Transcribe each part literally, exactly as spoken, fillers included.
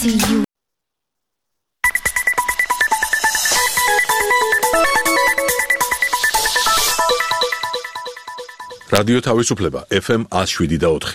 რადიო თავისუფლება ეფ ემ one oh seven და four.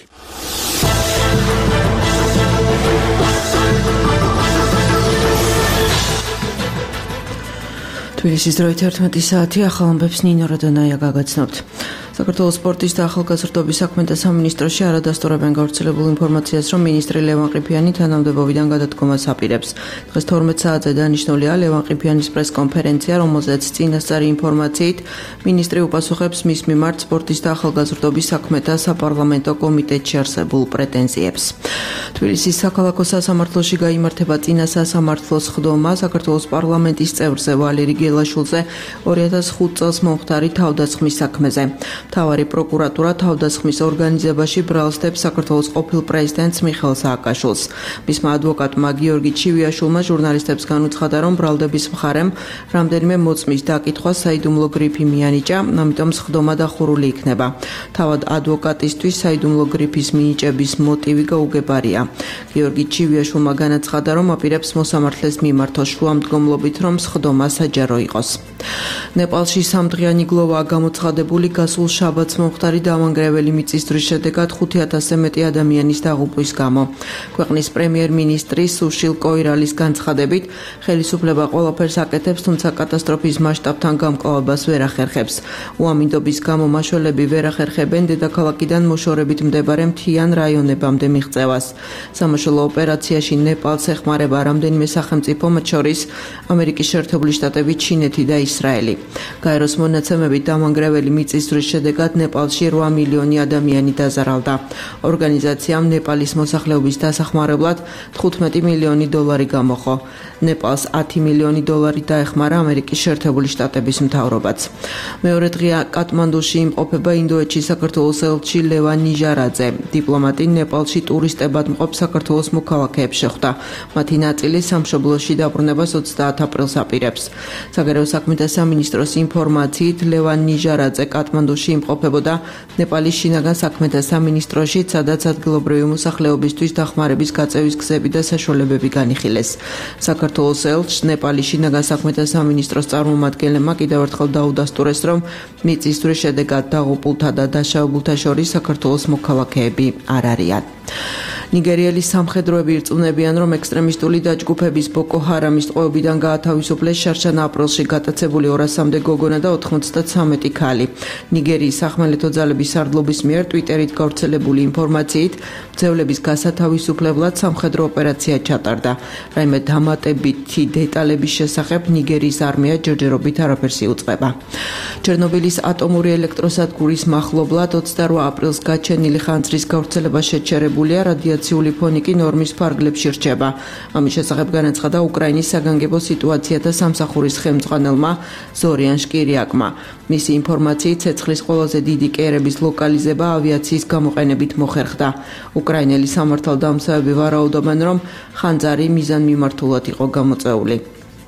თბილისის დროით ერთმეტი საათი ახალ ამბებს ნინო როდონაია გაგაცნობთ. საქართველოს სპორტის და ახალგაზრდობის საქმეთა სამინისტროში არადასტურებენ გავრცელებულ ინფორმაციას, რომ მინისტრი ლევან ყიფიანი თანამდებობიდან გადადგომას აპირებს. დღეს თორმეტ საათზე დანიშნულია ლევან ყიფიანის პრესკონფერენცია, რომელზეც წინასწარი ინფორმაციით მინისტრი უპასუხებს მის მიმართ სპორტის და ახალგაზრდობის საქმეთა საპარლამენტო კომიტეტში არსებულ პრეტენზიებს. თბილისის საქალაქო სასამართლოში გაიმართება წინა სასამართლოს ხდომა საქართველოს პარლამენტის წევრზე ვალერი გელაშვილზე ორი ათას ხუთ წელს მომხდარი თავდასხმის საქმეზე. მთავარი პროკურატურა თავდასხმის ორგანიზებაში ბრალსდებს საქართველოს ყოფილ პრეზიდენტს მიხეილ სააკაშვილს. მისმა ადვოკატმა გიორგი ჩივიაშვილმა ჟურნალისტებს განუცხადა, რომ ბრალდების მხარემ რამდენიმე მოწმის დაკითხვა საიდუმლო გრიფი მიანიჭა, ამიტომ სხდომა დახურული იქნება. თავად ადვოკატისთვის საიდუმლო გრიფის მინიჭების მოტივი გაუგებარია. გიორგი ჩივიაშვილმა განაცხადა, რომ აპირებს მოსამართლეს მიმართოს შუამდგომლობით, რომ სხდომა საჯარო იყოს. ნეპალში სამდღიანი გლოვაა გამოცხადებული გასულ შაბათს მომხდარი დამანგრეველი მიწისძვრის შედეგად ხუთი ათასზე მეტი ადამიანის დაღუპვის გამო. ქვეყნის პრემიერ-მინისტრი სუშილ კოირალის განცხადებით, ხელისუფლება ყველაფერს აკეთებს, თუმცა კატასტროფის მასშტაბთან გამკლავებას ვერ ახერხებს. უამინდობის გამო მაშველები ვერ ახერხებენ დედაქალაქიდან მოშორებით მდებარე მთიან რაიონებამდე მიღწევას. სამაშველო ოპერაციაში ნეპალს ეხმარება რამდენიმე სახელმწიფო, მათ შორის ამერიკის შეერთებული შტატები, ჩინეთი და ისრაელი. გაეროს მონაცემებით დამანგრეველი მიწისძვრის შედეგად ნეპალში რვა მილიონი ადამიანი დაზარალდა. ორგანიზაციამ ნეპალის მოსახლეობის დასახმარებლად თხუთმეტი მილიონი დოლარი გამოხო. ნეპალს ათი მილიონი დოლარი დაეხმარა ამერიკის შეერთებული შტატების მთავრობაც. მეორე დღეა კატმანდუში იმყოფება ინდოეთში საქართველოს ელჩი ლევან ნიჟარაძე. დიპლომატი ნეპალში ტურისტებად მყოფ საქართველოს მოქალაქეებს შეხვდა. მათი ნაწილი სამშობლოში დაბრუნებას ოცდაათ აპრილს აპირებს. საგარეო საქმეთა სამინისტროს ინფორმაციით ლევან ნიჟარაძე კატმანდუში იმყოფებოდა ნეპალის შინაგან საქმეთა სამინისტროში, სადაც ადგილობრივი მოსახლეობისთვის დახმარების გაწევის გზები და საშუალებები განიხილეს. საქართველოს ელჩს ნეპალის შინაგან საქმეთა სამინისტროს წარმომადგენლებმა კიდევ ერთხელ დაუდასტურეს, რომ მიწისძვრის შედეგად დაღუპულთა და დაშავებულთა შორის საქართველოს მოქალაქეები არ არიან. ნიგერიელი სამხედროები ირწმუნებიან, რომ ექსტრემისტული დაჯგუფების ბოკო ჰარამის ტყვეობიდან გაათავისუფლეს შარშან აპრილში გატაცებული ორასამდე გოგონა და ოთხმოცდათრამეტი ქალი. ნიგერიის სახმელეთო ძალების სარდლობის მიერ ტვიტერით გავრცელებული ინფორმაციით, მძევლების გასათავისუფლებლად სამხედრო ოპერაცია ჩატარდა. რაიმე დამატებითი დეტალების შესახებ ნიგერიის არმია ჯერჯერობით არაფერს იუწყება. ჩერნობილის ატომური ელექტროსადგურის მახლობლად ოცდარვა აპრილს გაჩენილი ხანძრის გავრცელება შეჩერებულია, რადიაციული ფონი კი ნორმის ფარგლებში რჩება. ამის შესახებ განაცხადა უკრაინის საგანგებო სიტუაციათა სამსახურის ხელმძღვანელმა ზორიან შკირიაკმა. მისი ინფორმაციით ცეცხლის ყველაზე დიდი კერების ლოკალიზება ავიაციის გამოყენებით მოხერხდა. უკრაინელი სამართალდამცავები ვარაუდობენ, რომ ხანძარი მიზანმიმართულად იყო გამოწვეული.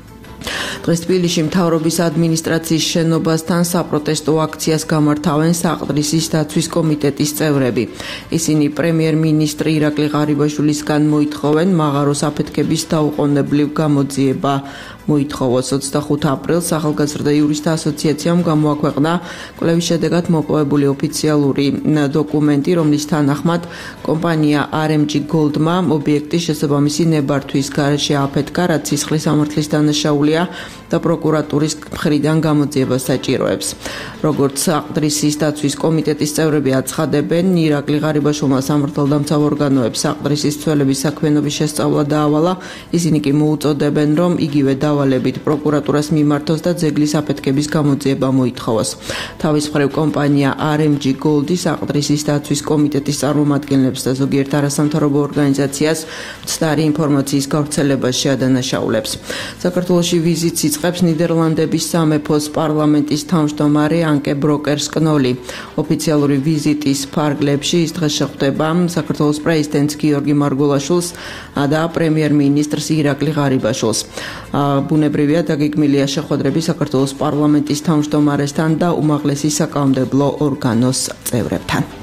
დღეს თბილისში მთავრობის ადმინისტრაციის შენობასთან საპროტესტო აქციას გამართავენ საყდრისის დაცვის კომიტეტის წევრები. ისინი პრემიერ-მინისტრი ირაკლი ღარიბაშვილისგან მოითხოვენ მაღაროს აფეთქების დაუყოვნებლივ გამოძიება. მოითხოვოს ოცდახუთ აპრილს ახალგაზრდა იურისტთა ასოციაციამ გამოაქვეყნა კვლევის შედეგად მოპოვებული ოფიციალური დოკუმენტი, რომლის თანახმად კომპანია არ ემ ჯი Gold-მა ობიექტის შესაბამისი ნებართვის გარეშე აფეთქა, რაც სისხლის სამართლის დანაშაულია და პროკურატურის მხრიდან გამოძიებას საჭიროებს. როგორც საყდრისის დაცვის კომიტეტის წევრები აცხადებენ, ირაკლი ღარიბაშვილმა სამართალდამცავ ორგანოებს საყდრისის ცვლილების საქმიანობის შესწავლა დაავალა, ისინი კი მოუწოდებენ, რომ იგივე დავალებით პროკურატურას მიმართოს და ძეგლის აფეთქების გამოძიება მოითხოვოს. თავის მხრივ კომპანია არ ემ ჯი Gold-ი საყდრისის დაცვის კომიტეტის წარმომადგენლებს და ზოგიერთ არასამთავრობო ორგანიზაციას მცდარი ინფორმაციის გავრცელებას შეადანაშაულებს. საქართველოში ვიზიტს იწყებს ნიდერლანდების სამეფოს პარლამენტის თავმჯდომარე ანკე ბროკერს-კნოლი. ოფიციალური ვიზიტის ფარგლებში ის დღეს შეხვდება საქართველოს პრეზიდენტს გიორგი მარგველაშვილს და პრემიერ-მინისტრს ირაკლი ღარიბაშვილს. ბუნებრივია დაგეგმილია შეხვედრები საქართველოს პარლამენტის თავმჯდომარესთან და უმაღლესი საკანონმდებლო ორგანოს წევრებთან.